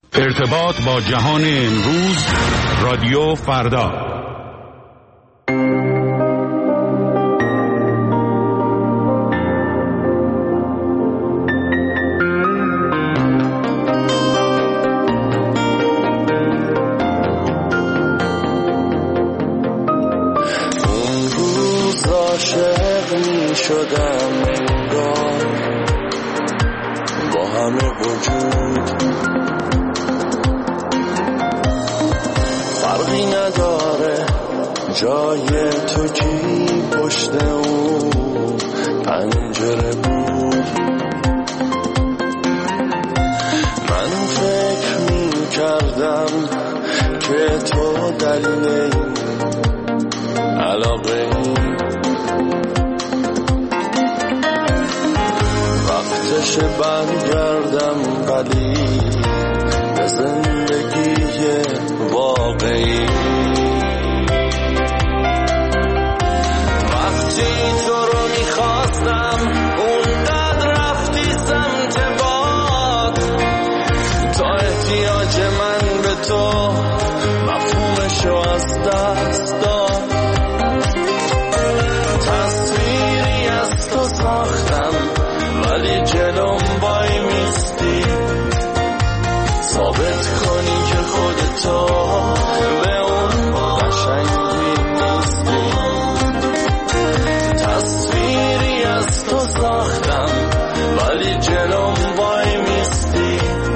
ارتباط با جهان امروز، رادیو فردا. اون روز عاشق می شدم انگار با همه وجود، فرقی نداره جای تو کی پشت اون پنجره بود. من فکر می کردم که تو دلیل علاقه ای، وقتش برگردم ولی به زندگی واقعی. وقتی تو رو میخواستم اونقدر رفتی سمت باد، تا احتیاج من به تو مفهومشو از دست داد. تصویری از تو ساختم ولی جلوم وای میستی، ثابت کنی که خودتو به اون قشنگی نیستی. تصویری از تو ساختم ولی جلوم وای میستی،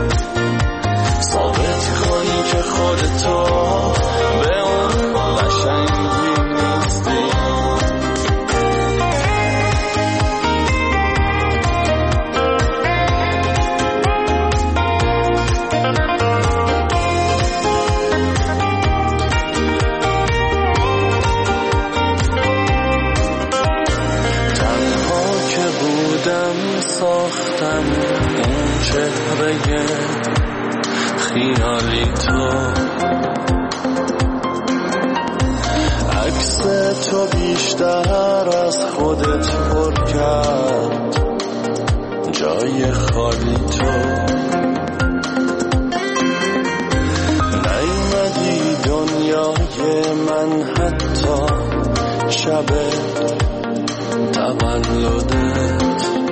ثابت کنی که خودتو به اون قشنگی نیستی. ساختم اون چهره خیالی تو، عکس تو بیشتر از خودت پر کرد جای خالی تو. نیومدی دنیای من حتی شب تولدت.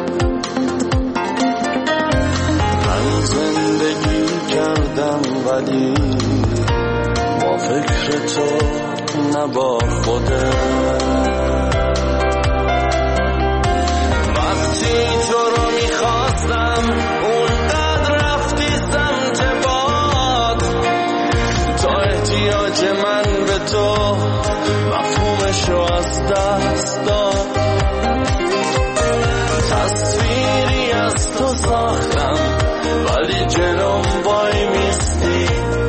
زندگی کردم ولی با فکر تو نه با خودت. وقتی تو رو میخواستم اونقدر رفتی سمت باد، تا احتیاج من به تو مفهومشو از دست داد. تصویری از تو ساختم ولی جلوم وای میستی،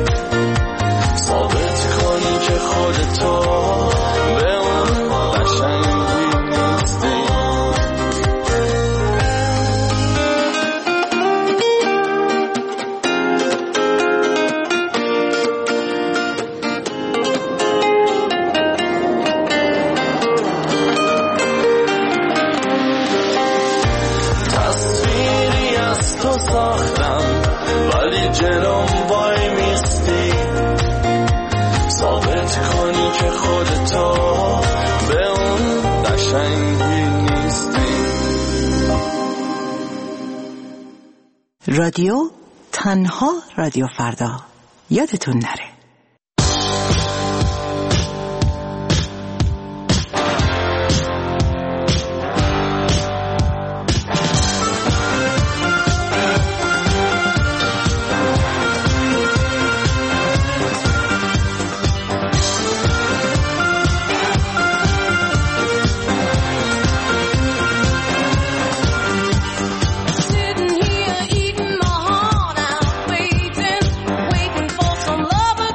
ثابت کنی که خودتو به اون قشنگی نیستی. تصویری از تو ساختم ولی جلوم وای میستی، ثابت کنی که خودتو به اون قشنگی نیستی. رادیو تنها رادیو فردا، یادتون نره. Sitting here eating my heart out, waiting for some love.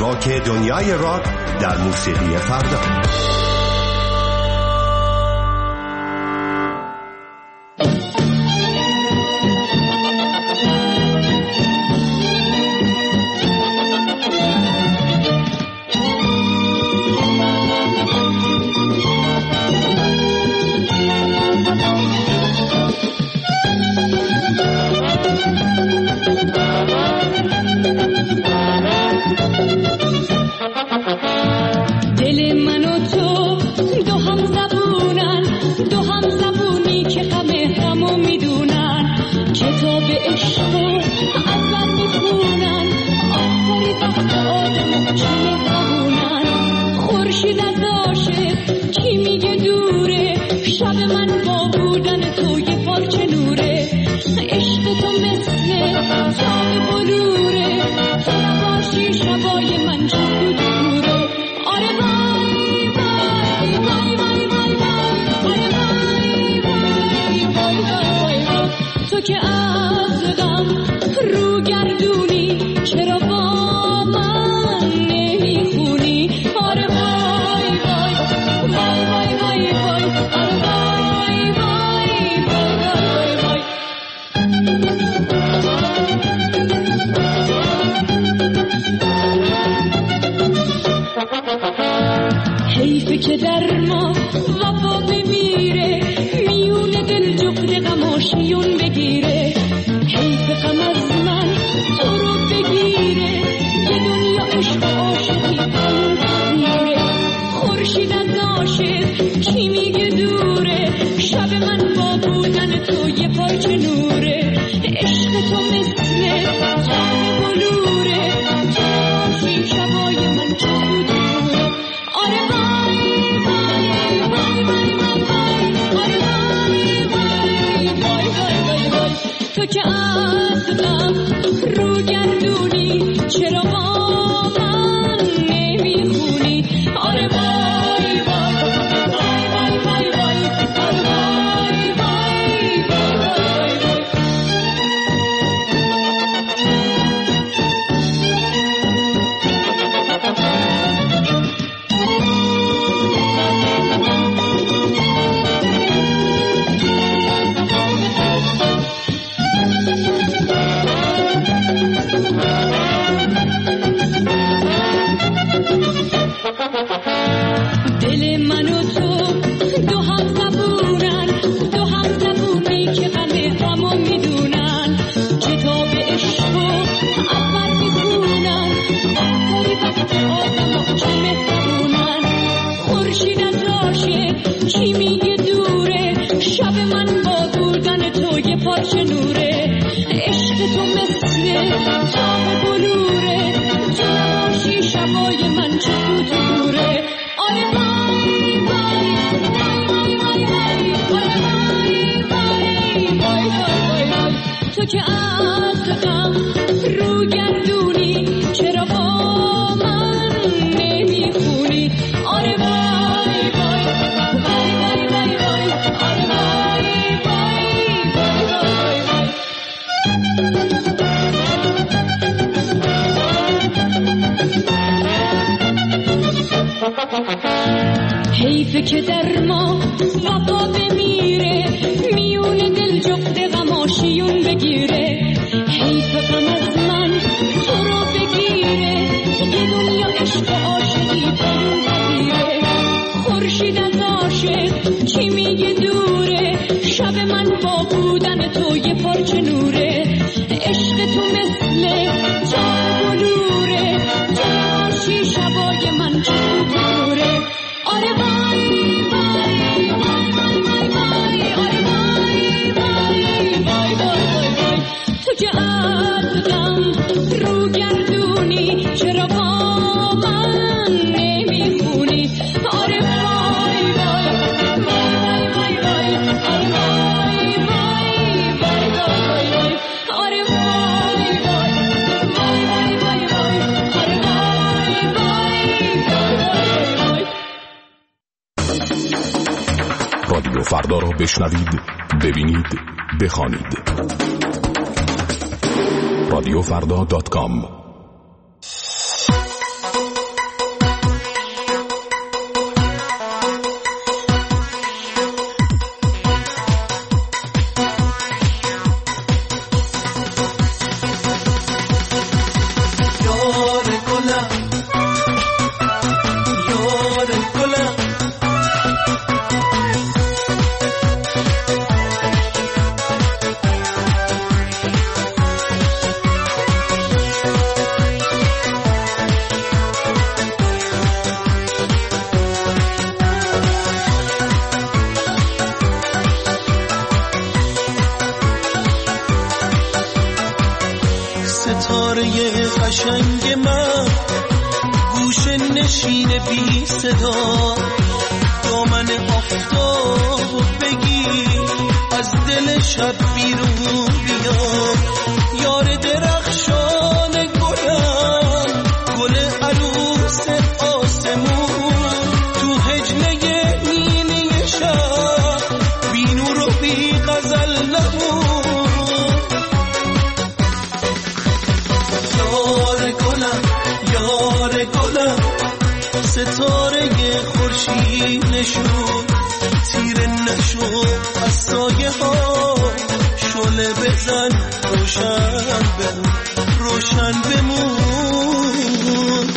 ناک دنیای راک در موسیقی فردا. حیفه که در ما وفا بمیره، میون دل جغد غماشیون بگیره. حیفه غم از من تو رو بگیره، یه دنیا عشق و عاشقی بگیره. خورشید از عاشق کی میگه دوره، شب من با بودن تو یه پارچه نوره. عشق تو مثل تار بلوره، تو باشی شبای من چه دوره. آره وای وای وای وای وای وای، آره وای وای وای وای وای. تو که عقلم رو گردونی، چرا با من نمیخونی؟ آره وای وای وای وای وای وای، آره وای وای وای وای. دل من و تو دو هم زبونن، دو هم زبونی که غمو میدونن. کتاب عشق و اول میخونن، آخری وقت آدم چه مهربونن. خورشید از عاشق کی میگه دوره، شب من با بودن تو یه پارچه نوره. عشق تو مثل تاب بلوره، تو نباشی شبای من چه دوره. آره وای وای وای وای وای، آره وای وای وای وای. تو که عقلم رو گردونی، چرا با من نمیخونی؟ آره وای وای وای وای وای، آره وای وای وای وای. حیفه که در ما وفا بمیره، میون دل جغد غماشیون بگیره. حیفه غم از من تو رو بگیره، یه دنیا عشق و عاشقی بگیره. خورشید از عاشق کی میگه دوره، شب من با بودن تو یه پارچه نوره. عشق تو مثل تار بلوره، تو نباشی شبای من چه دوره. آره وای وای وای وای وای وای، آره وای وای وای وای وای. تو که عقلم رو گردونی، چرا با من نمیخونی؟ آره وای وای وای وای وای، آره وای وای وای وای وای. آره وای وای وای وای وای، آره وای وای وای وای. رادیو فردا را بشنوید، ببینید، بخوانید. رادیوفردا.com نشین بی صدا دامن آفتاب بگیر از دل شب بیرون بیا یار درخشان گلم گل عروس آسمون تو هجله نیلی شب بی نور و بی غزل نمون یار گلم ستاره خورشید نشون تیره نشو از سایه ها شعله بزن روشن بمون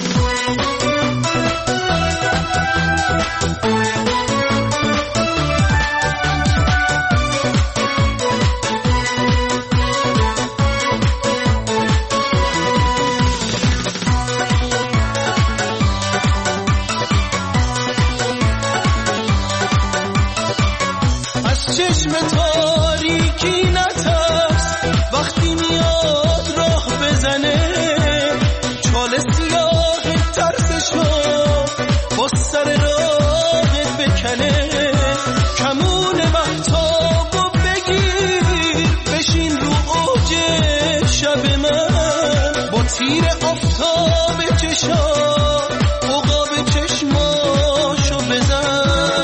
چشم تاریکی نترس وقتی میاد راه بزنه چاله سیاه ترسشو با سر راه بکنه کمون مهتابو بگیر بشین رو اوج شب من با تیر آفتاب چشا عقاب چشماشو بزن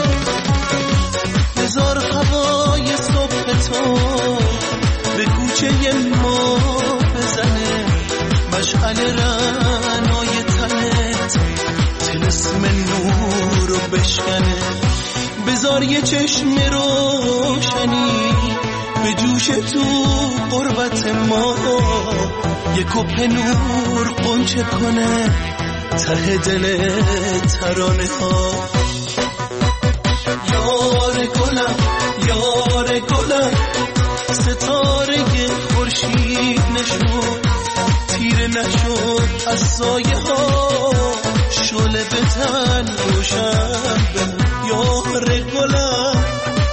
بذار هوای صبح تو به کوچه ما بزنه مشعل رعنای تنت طلسم نور رو بشکنه بذار یه چشم روشنی به جوش تو قربت ما یه کپ نور قنچه کنه ته دل ترانه ها یار گلم ستاره خورشید نشون تیره نشد از سایه ها شعله بزن روشن یار گلم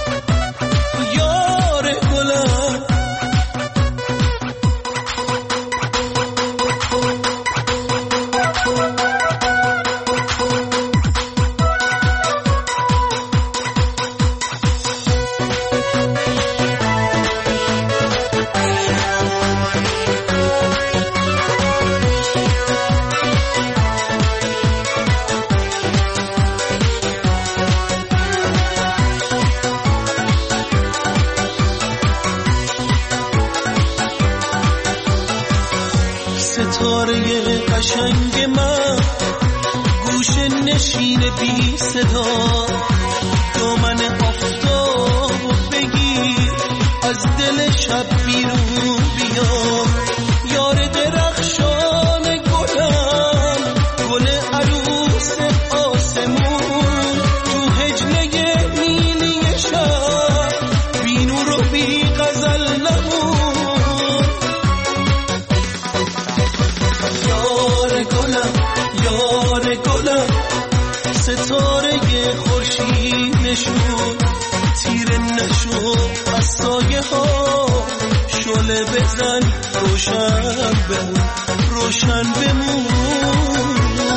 ستاره قشنگ من گوشه نشین بی صدا دامن آفتاب بگیر از دل شب بیرون بیا یار درخشان گلم گل عروس آسمون تو هجله نیلی شب بی نور و بی غزل نمون یار گلم ستاره خورشید نشون تیره نشو از سایه ها شعله بزن روشن بمون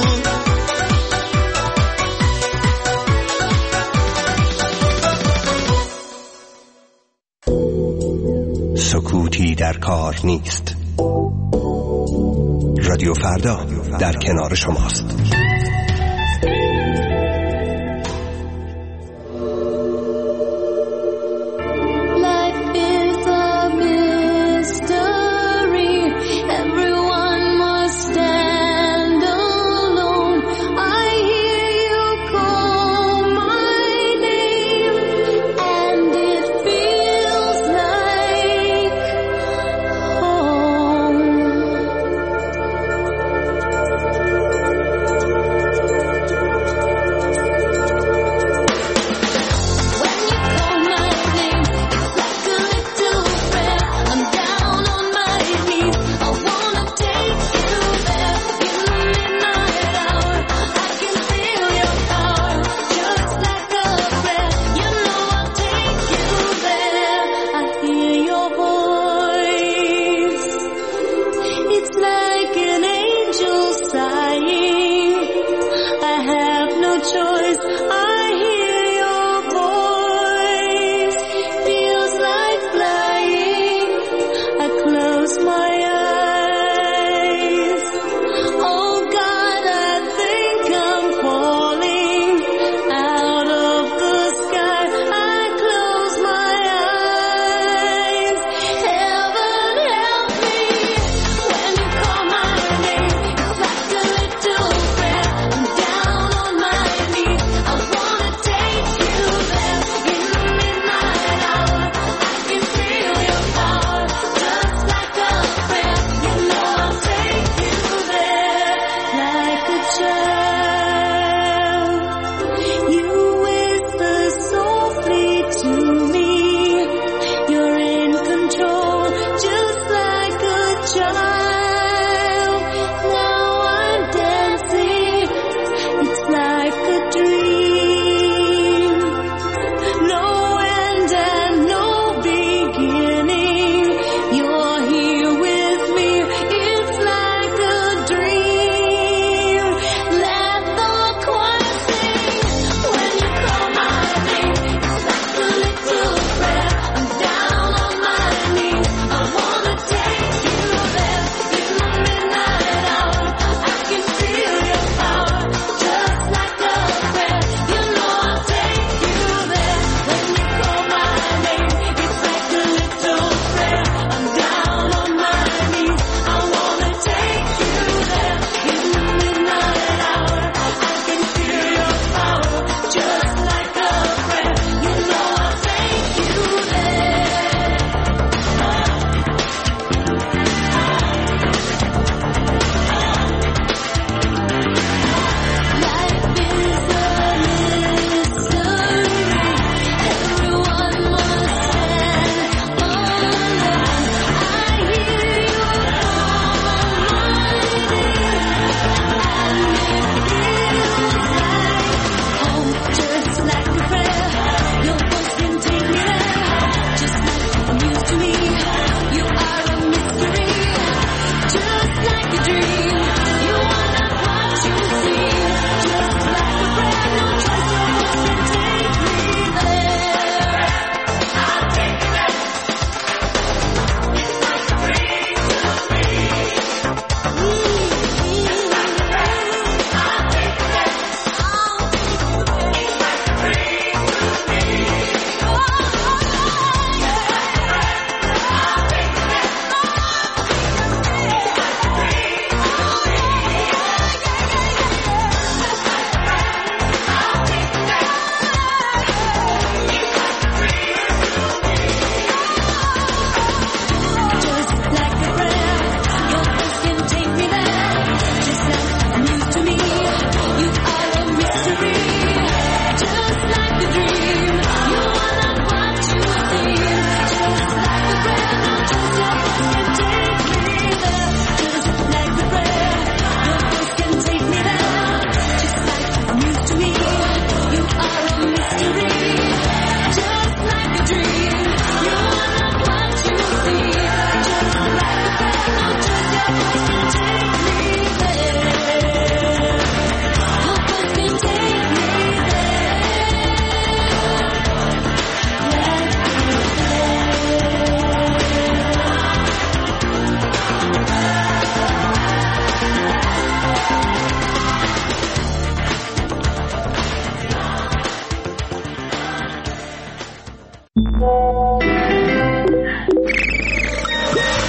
سکوتی در کار نیست. رادیو فردا در کنار شماست.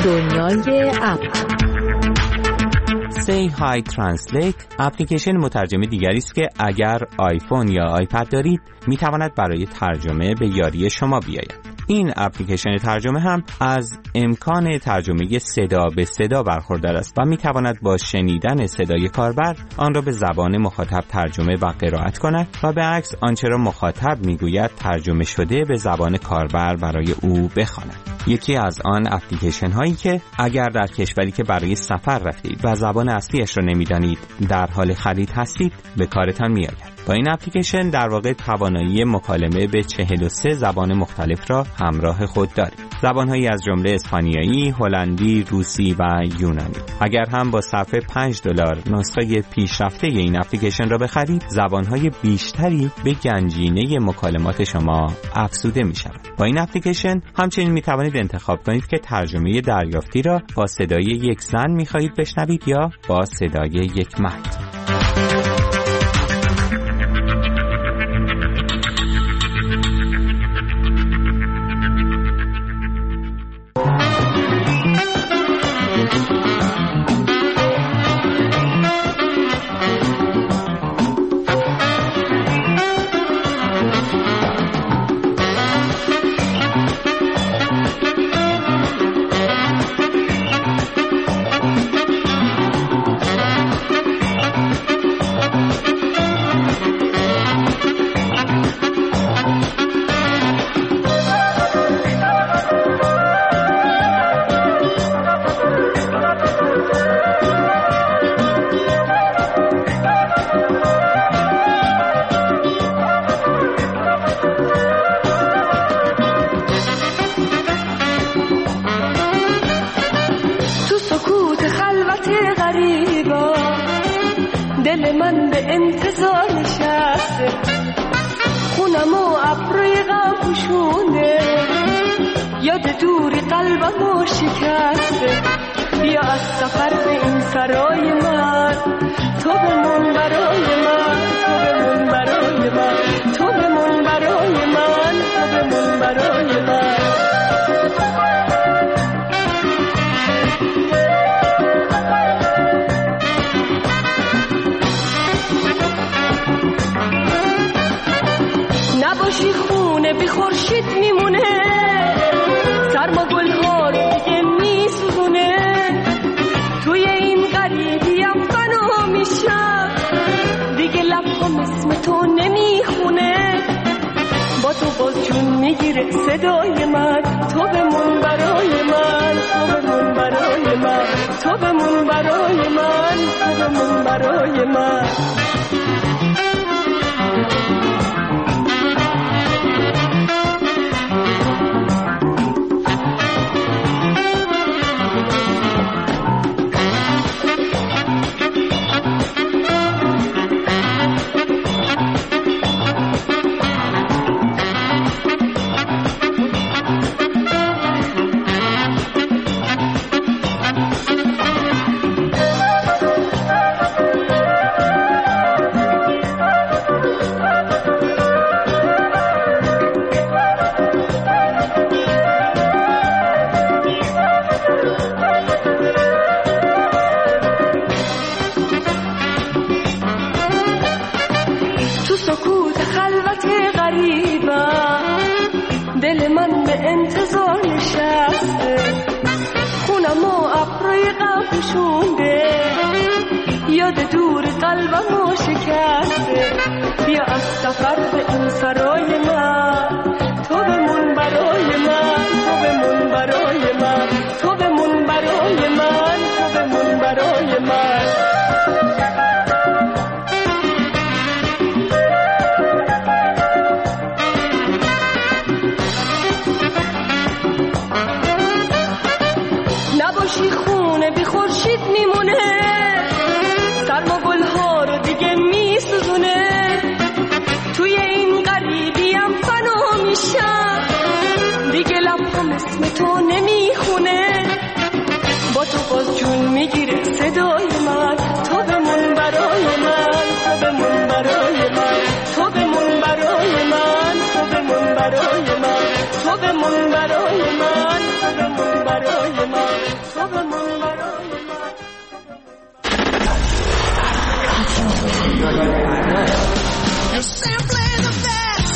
دنیای اپ. Say Hi Translate اپلیکیشن مترجم دیگری است که اگر آیفون یا آیپد دارید میتواند برای ترجمه به یاری شما بیاید. این اپلیکیشن ترجمه هم از امکان ترجمه صدا به صدا برخوردار است و میتواند با شنیدن صدای کاربر آن را به زبان مخاطب ترجمه و قرائت کند و به عکس آنچه را مخاطب میگوید ترجمه شده به زبان کاربر برای او بخواند. یکی از آن اپلیکیشن هایی که اگر در کشوری که برای سفر رفتید و زبان اصلیش را نمیدانید در حال خرید هستید به کارتان میآید. با این اپلیکیشن در واقع توانایی مکالمه به 43 زبان مختلف را همراه خود دارید. زبان‌هایی از جمله اسپانیایی، هلندی، روسی و یونانی. اگر هم با صرف $5 نسخه پیشرفته این اپلیکیشن را بخرید، زبان‌های بیشتری به گنجینه مکالمات شما افزوده می‌شود. با این اپلیکیشن همچنین می‌توانید انتخاب کنید که ترجمه دریافتی را با صدای یک زن می‌خواهید بشنوید یا با صدای یک مرد. دل من به انتظار نشسته، خونم و ابروی غم پوشونده، یاد دوری قلبم و شکسته. بیا از سفر به این سرای من، تو بمون برای من، تو بمون برای من، تو بمون برای من، تو بمون برای من. نباشی خونه بی خورشید میمونه، سرما گل‌ها رو دیگه میسوزونه، توی این غریبیم فنا میشم، دیگه لبم اسم تو نمیخونه، با تو باز جون میگیره صدای من، تو بمون برای من، تو بمون برای من، تو بمون برای من، تو بمون برای من. دل من به انتظار نشسته، خونم و ابروی غم پوشونده، یاد دور قلبم و شکسته. بیا از سفر به این سرای من، تو بمون برای من، تو بمون برای من، تو بمون برای من، تو بمون برای من. نباشی خونه بی خورشید میمونه، سرما گل‌ها رو دیگه میسوزونه، توی این غریبیم فنا میشم، دیگه لبم اسم تو نمیخونه، با تو باز جون میگیره صدای من، تو بمون برای من، تو بمون برای من، تو بمون برای من، تو بمون برای من، تو بمون برای من، تو بمون برای من. شبمون برای You're simply the best.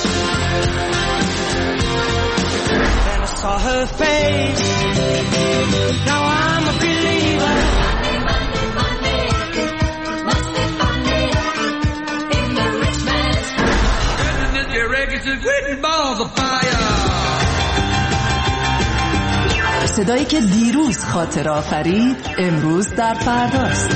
Then I saw her face. Now I'm a believer. Monday, must be funny in the rich man's house. Goodness, your records are written balls of fire. صدایی که دیروز خاطر آفرید امروز در فرداست.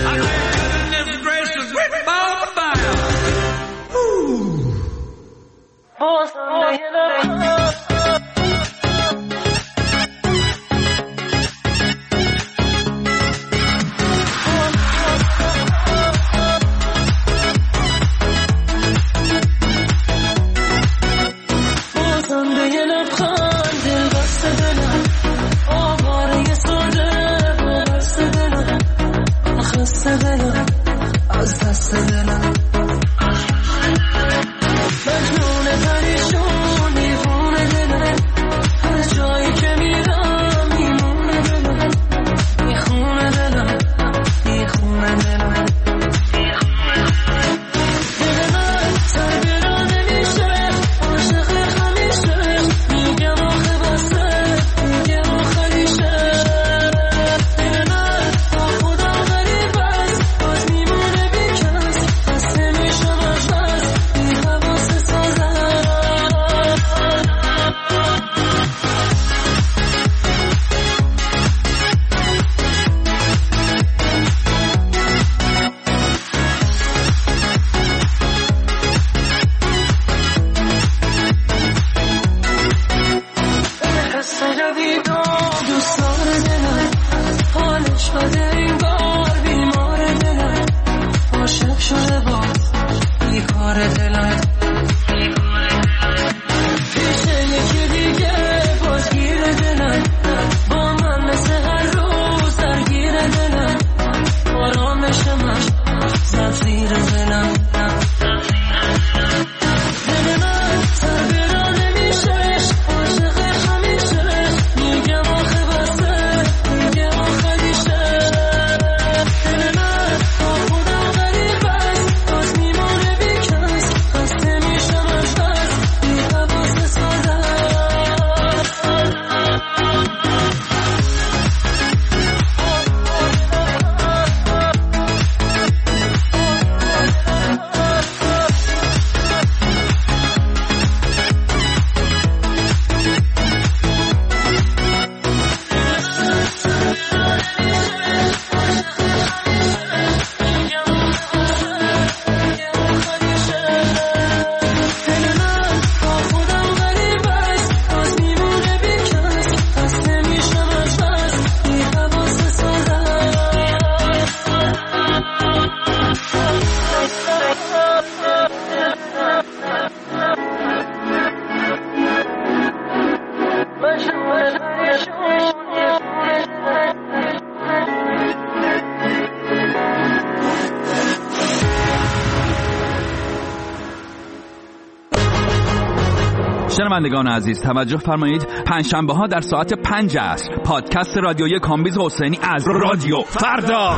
شنوندگان عزیز توجه فرمایید، پنجشنبه ها در ساعت 5 عصر پادکست رادیویی کامبیز حسینی از رادیو فردا.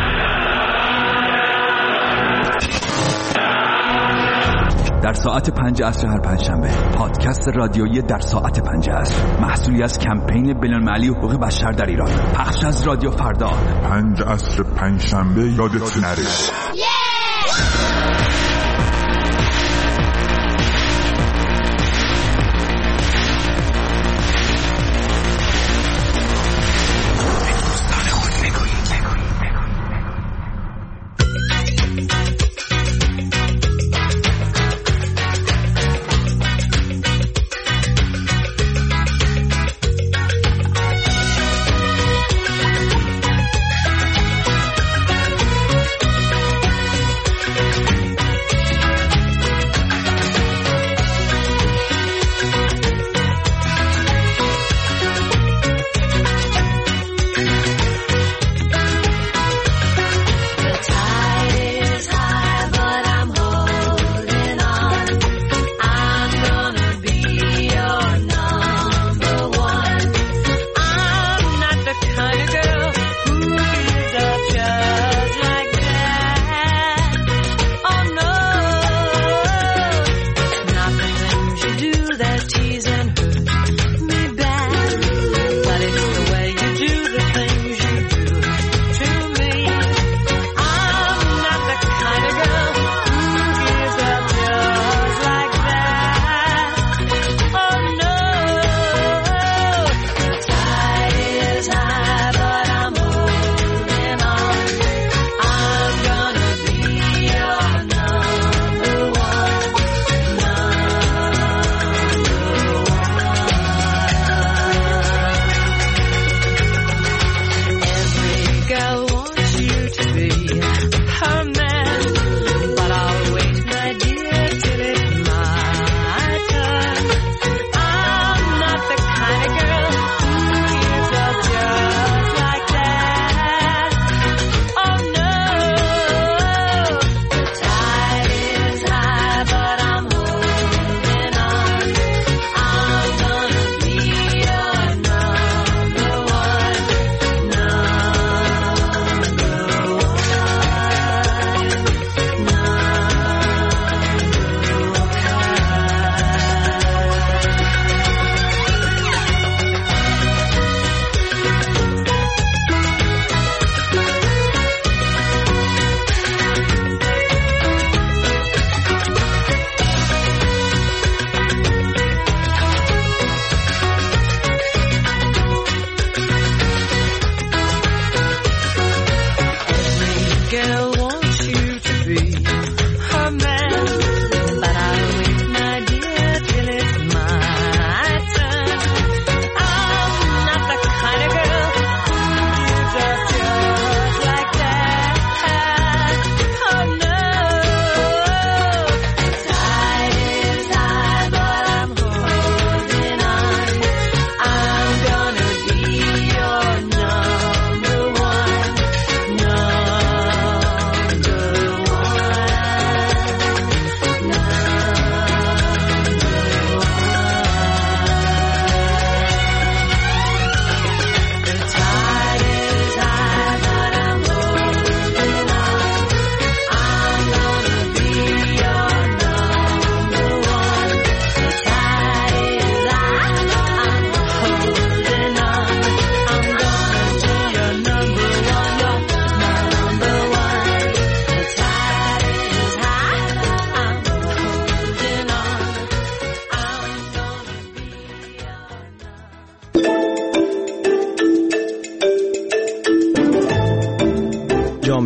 در ساعت 5 عصر هر پنجشنبه پادکست رادیویی در ساعت 5 عصر، محصولی از کمپین بین‌المللی حقوق بشر در ایران، پخش از رادیو فردا. 5 عصر پنجشنبه یادت نره.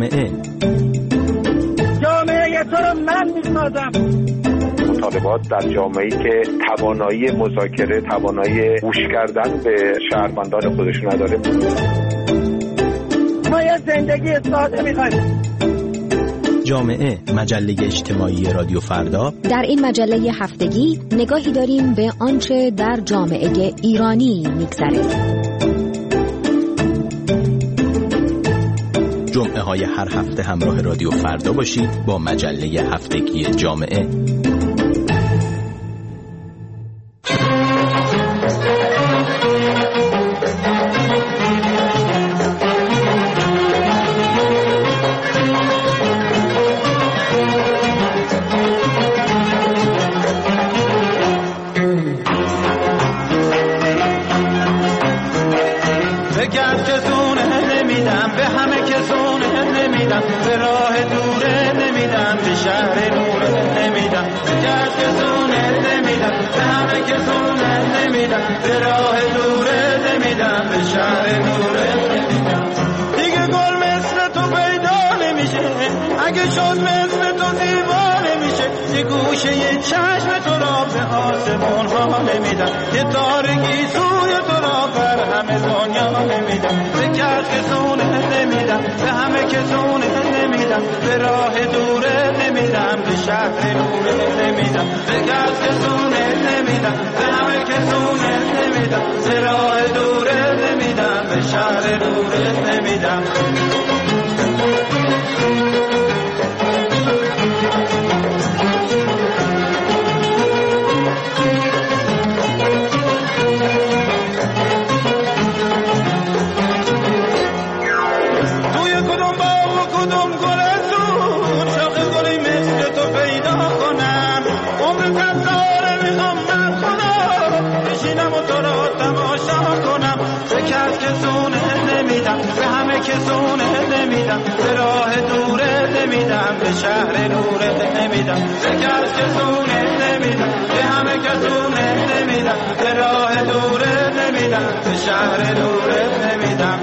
جامعه تو رو من میسازم. مطالبات در جامعه‌ای که توانایی مذاکره، توانایی گوش کردن به شهروندان خودش نداره. ما یه زندگی ساده می‌خوایم. جامعه، مجله اجتماعی رادیو فردا. در این مجله هفتگی نگاهی داریم به آنچه در جامعه ایرانی می‌گذره. جمعه های هر هفته همراه رادیو فردا باشید با مجله هفتگی جامعه. به راه دوره نمیدم، به شهر نوره نمیدم، به کس که زونه نمیدم، به همه که زونه نمیدم، به راه دوره نمیدم، به شهر نوره نمیدم. دیگه گل مثل تو پیدا نمیشه، اگه شد مثل تو دیوانه میشه. یه گوشه یه چشم تو را به آسمون ها نمیدم، یه تارگی سوی تو را بر همه دنیا نمیدم، به کس که زونه نمیدم، به همه که زونه نمیدم، به راه دوره نمیدم، به شهر نوره نمیدم، به کس که زونه نمیدم، به همه که زونه نمیدم، به راه دوره نمیدم، به شهر نوره نمیدم. به همه که زونه نمیدم، به راه دوره نمیدم، به شهر نوره نمیدم، به کس که زونه نمیدم، به همه که زونه نمیدم، به راه دوره نمیدم، به شهر نوره نمیدم.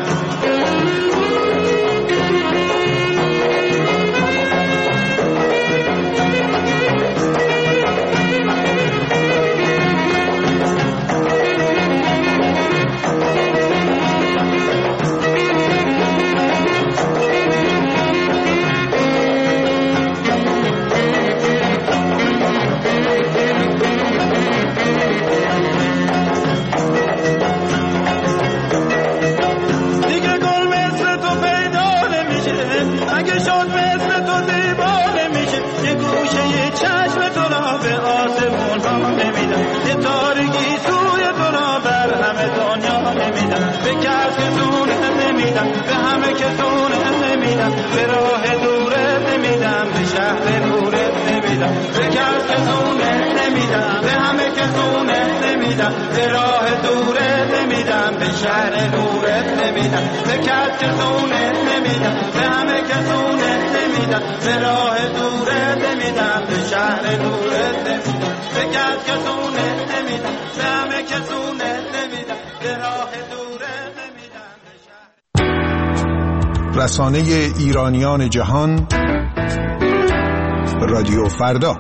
به همه که زونه نمیدم، به راه دوره نمیدم، به شهر نوره نمیدم، به کس که زونه نمیدم، به همه که زونه نمیدم، به راه دوره نمیدم، به شهر نوره نمیدم، به کس که زونه نمیدم، به همه که زونه نمیدم، به راه دوره نمیدم، به شهر نوره نمیدم، به کس که زونه نمیدم، به همه که زونه نمیدم، به راه دوره نمیدم. رسانه ایرانیان جهان رادیو فردا.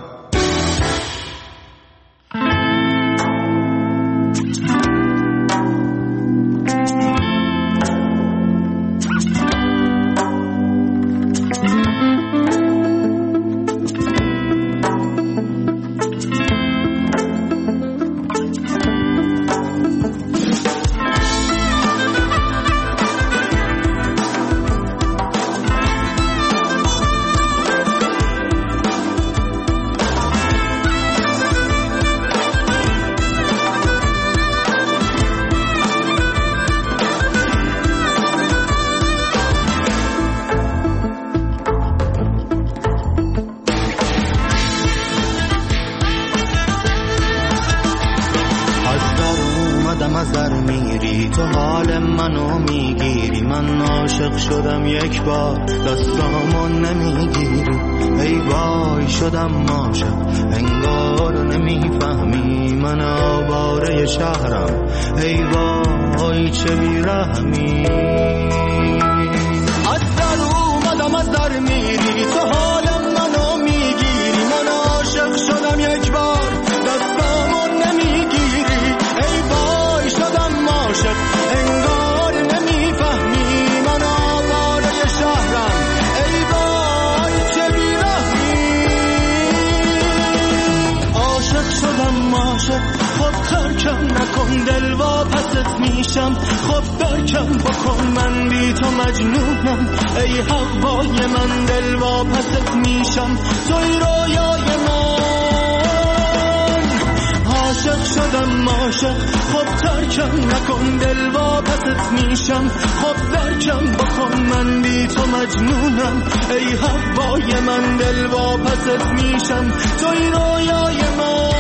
از در میری تو حال منو میگیری، من عاشق شدم یک بار دستامو نمیگیری، ای وای شدم عاشق انگار نمیفهمی، من آواره شهرم ای وای چه بیرحمی. از در اومدم اومدم از در میری، تو حال منو میگیری، من عاشق شدم یک بار دستامو نمیگیری، ای وای شدم عاشق انگار نمیفهمی، من آواره شهرم ای وای چه بیرحمی، عاشق شدم عاشق، خب ترکم نکن دل واپست میشم، خب درکم بکن من بی تو مجنونم، ای هوای من دل واپست میشم، توی رویای من، عاشق شدم عاشق، خب ترکم نکن دل واپست میشم، خب درکم بکن من بی تو مجنونم، ای هوای من دل واپست میشم، توی رویای من.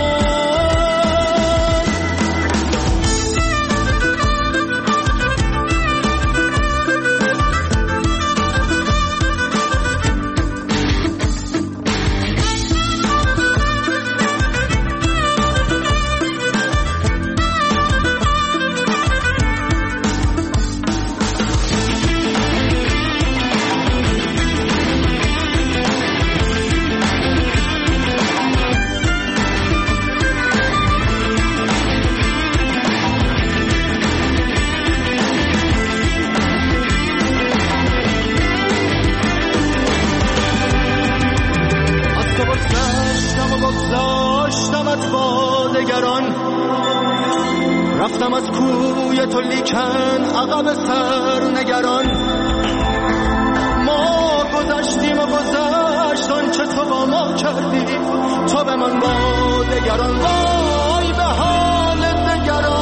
رفتم از کوی تو لیکن عقب سر نگران، ما گذشتیم و گذشت آنچه تو با ما کردی، تو به من با دگران، وای به حال دگران،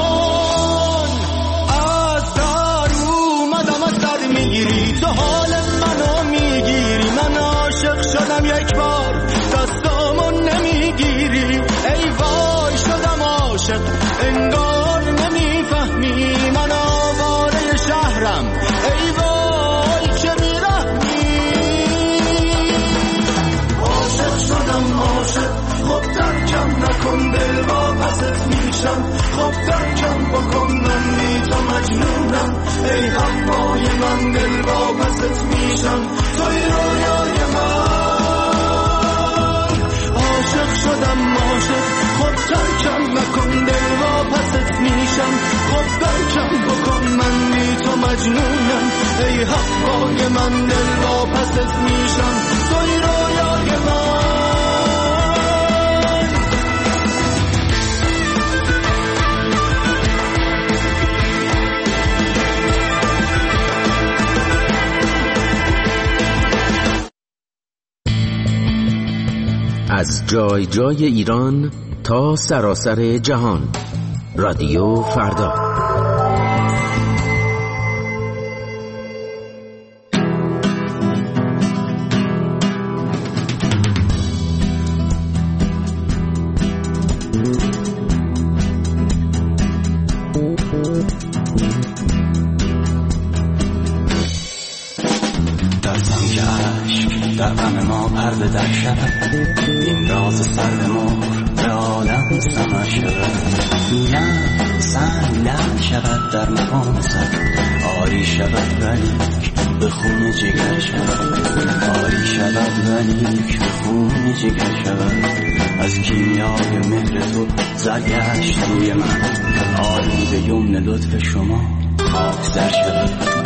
از در اومدم از در میگیری، تو حال منو میگیری، من عاشق شدم یک بار دستامو نمیگیری، ای وای شدم عاشق انگار نمیفهمی، من آواره شهرم ای وای چه بیرحمی، عاشق شدم عاشق، خب درکم نکن دل واپست میشم، خب درکم بکن من بی تو مجنونم، ای هوای من دل واپست میشم، توی رویای من، عاشق شدم عاشق، خب ترکم نکن دل واپست میشم، خب درکم بکن من بی تو مجنونم، ای هوای من دل واپست میشم، توی رویای من. از جای جای ایران تا سراسر جهان، رادیو فردا. دستم که عشق در غم ما پرده در شود، این راز سر مور به عالم سمر شود، نه سنگ لعل شود در مقام سر، آری شود ولیک به خون جگر شود، آری شود ولیک به خون جگر شود، از کیمیای مهر تو زرگشت روی من، آری به یمن لطف شما خاک در شود.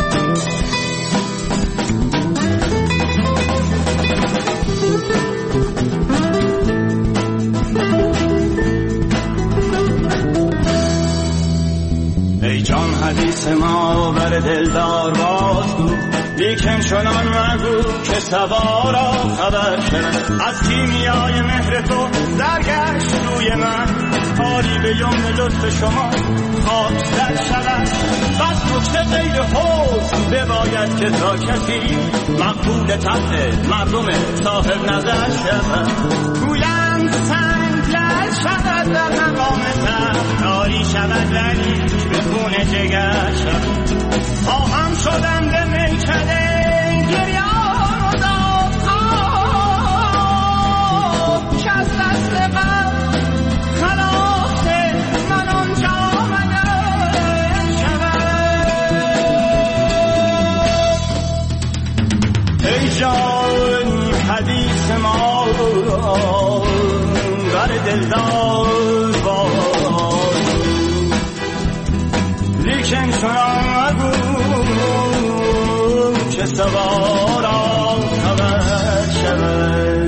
ای جان حدیث ما بر دلدار بازگو، لیکن چنان مگو که سوارا خبر شد، از کیمیای مهر تو درگشت روی من، آری به یمن لطف شما خاک در شود، بس نکته غیر حوض بباید که تا کسی مقبول طبع مردم صاحب نظر شود، گویند سنگ لعل شود در مقام سر، آری شود ولی به خون جگر شد، خواهم شدم به میکده گریان و داد خواب، که از دست غم خلاص من آنجا منه شود. سوارا خبر شود.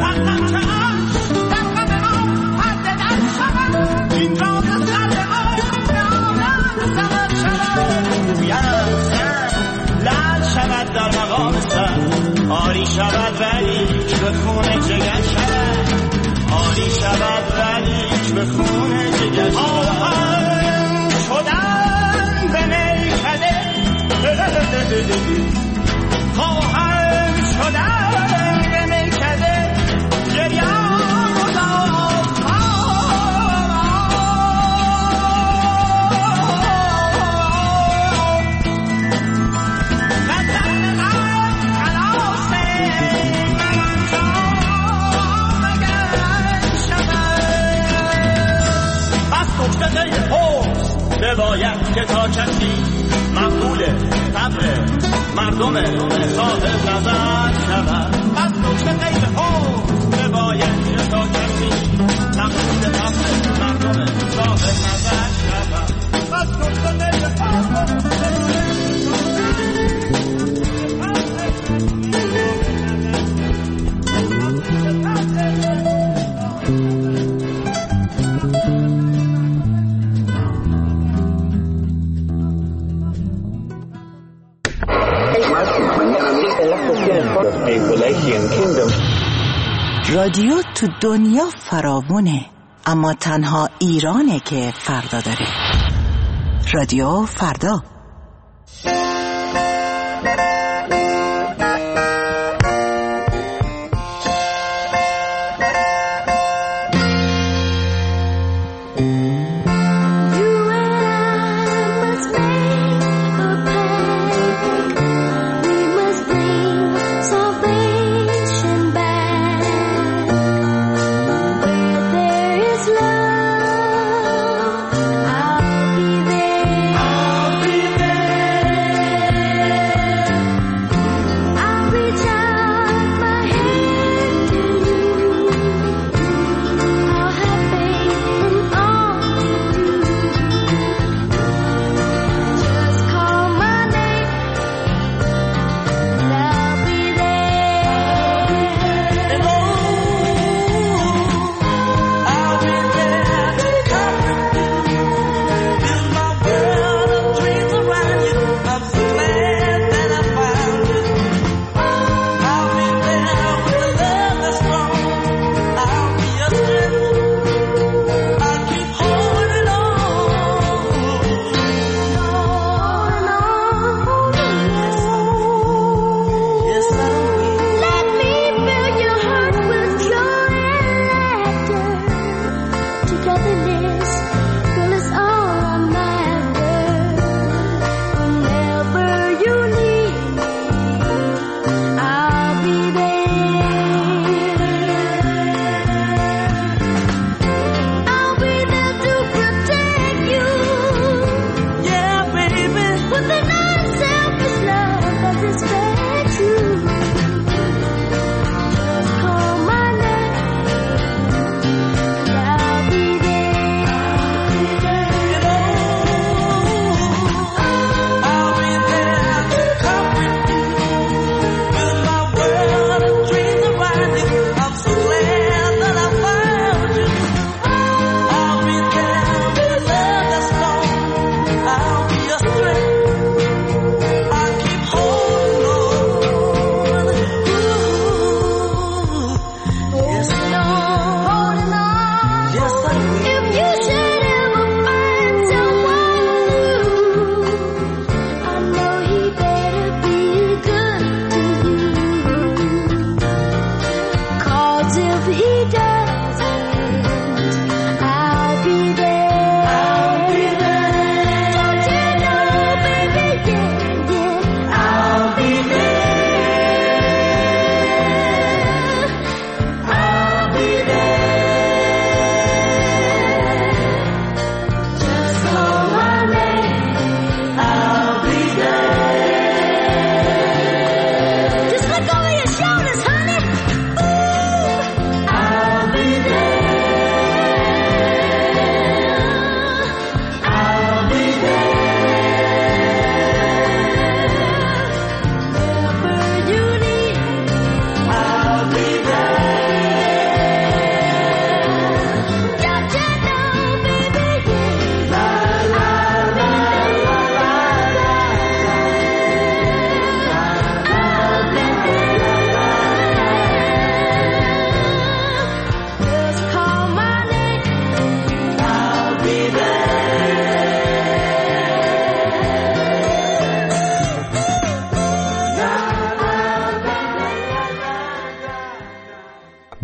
در مقام سر آری شود ولی به خون جگر شود، آری شود ولی به خون جگر شود. آهن شدن به میکده، آهن شدن به میکده گریان و باید که تا کسی مقبول طبع مردم صاحب نظر شود. از نکته غیر حب باید که تا کسی مقبول طبع مردم صاحب نظر شود. از نکته غیر حب رادیو تو دنیا فراوونه، اما تنها ایرانه که فردا داره. رادیو فردا.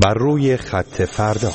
بر روی خط فردا.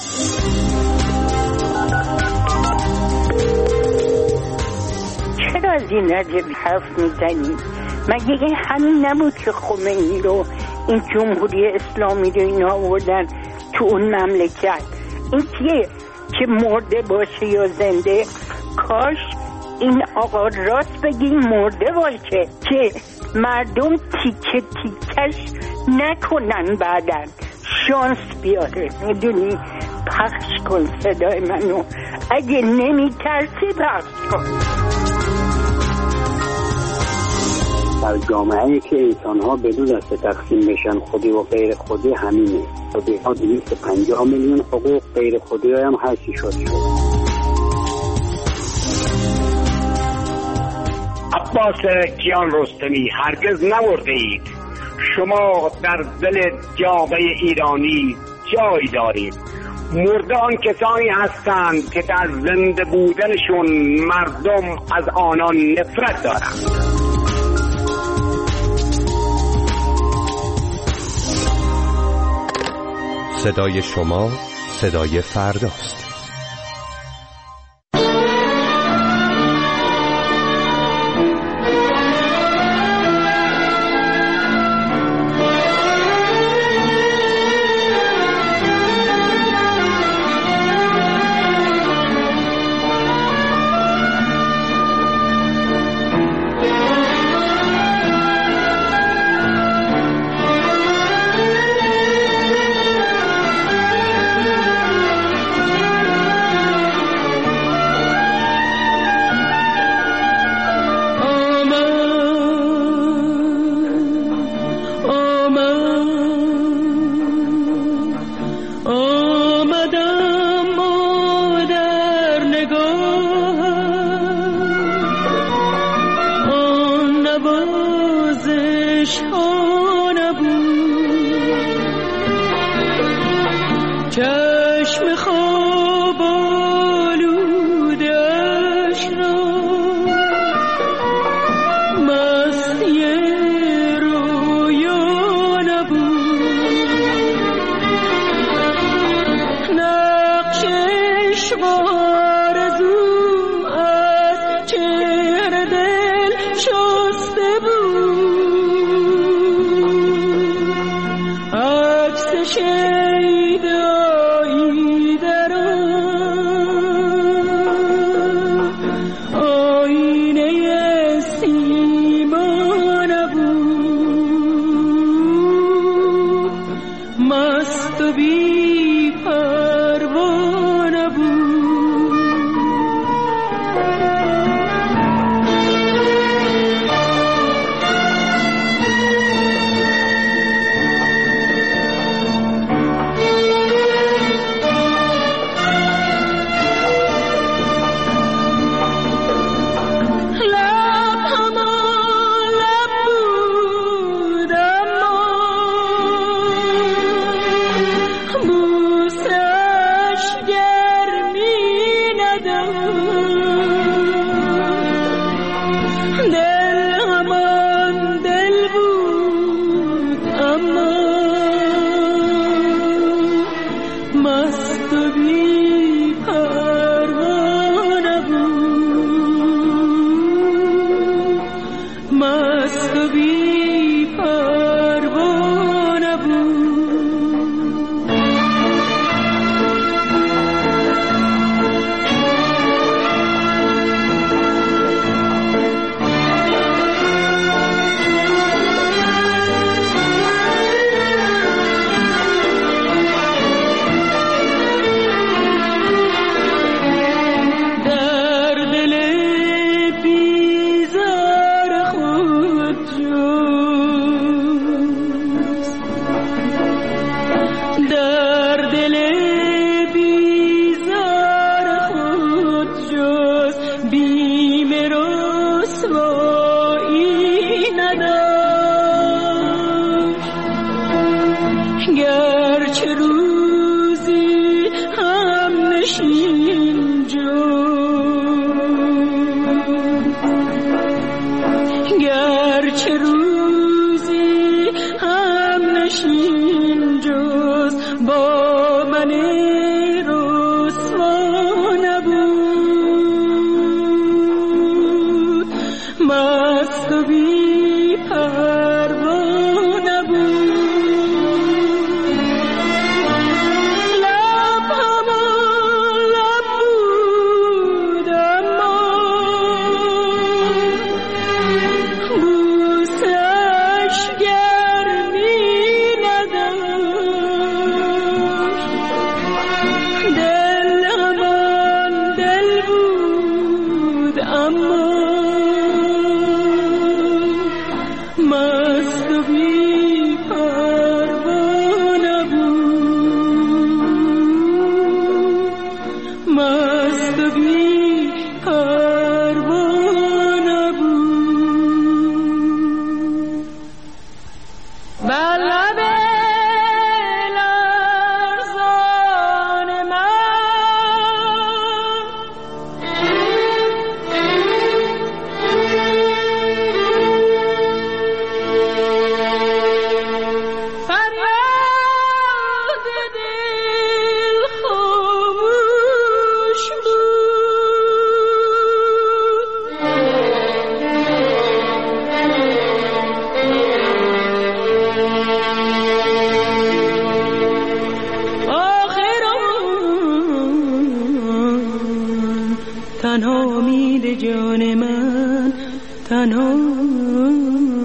چرا از این نجب حرف میزنی؟ مگه این همین نبود که خمینی رو این جمهوری اسلامی رو اینا آوردن تو اون مملکت؟ این کیه که مرده باشه یا زنده؟ کاش این آقا راست بگی مرده باشه که مردم تیکه تیکش نکنن، بعدن شانس بیاره. میدونی، پخش کن صدای منو، اگه نمی ترسی پخش کن. در جامعه‌ای که انسان‌ها بدون دسته تقسیم بشن، خودی و غیر خودی همینه. خودی ها 250 میلیون حقوق، غیر خودی هم 8 شد. عباس کیان رستمی، هرگز نمرده اید. شما در دل جامعه ایرانی جای دارید. مرده آن کسانی هستند که در زنده بودنشون مردم از آنان نفرت دارند. صدای شما صدای فرداست. تو بی پروا نبود. بر لب لرزان من فریاد دل خاموش تنها امید جان من، تنها